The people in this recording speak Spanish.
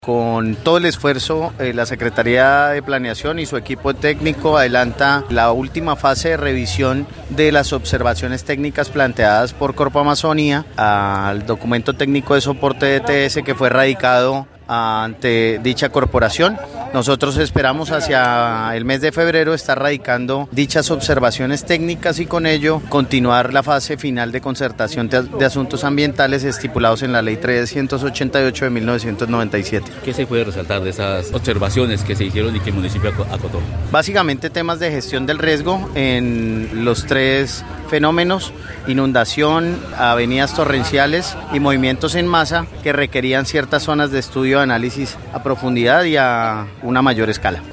Con todo el esfuerzo, la Secretaría de Planeación y su equipo técnico adelanta la última fase de revisión de las observaciones técnicas planteadas por Corpo Amazonía al documento técnico de soporte de ETS que fue radicado ante dicha corporación. Nosotros esperamos hacia el mes de febrero estar radicando dichas observaciones técnicas y con ello continuar la fase final de concertación de asuntos ambientales estipulados en la Ley 388 de 1997. ¿Qué se puede resaltar de esas observaciones que se hicieron y que el municipio acotó? Básicamente temas de gestión del riesgo en los tres fenómenos: inundación, avenidas torrenciales y movimientos en masa que requerían ciertas zonas de estudio, análisis a profundidad y a una mayor escala.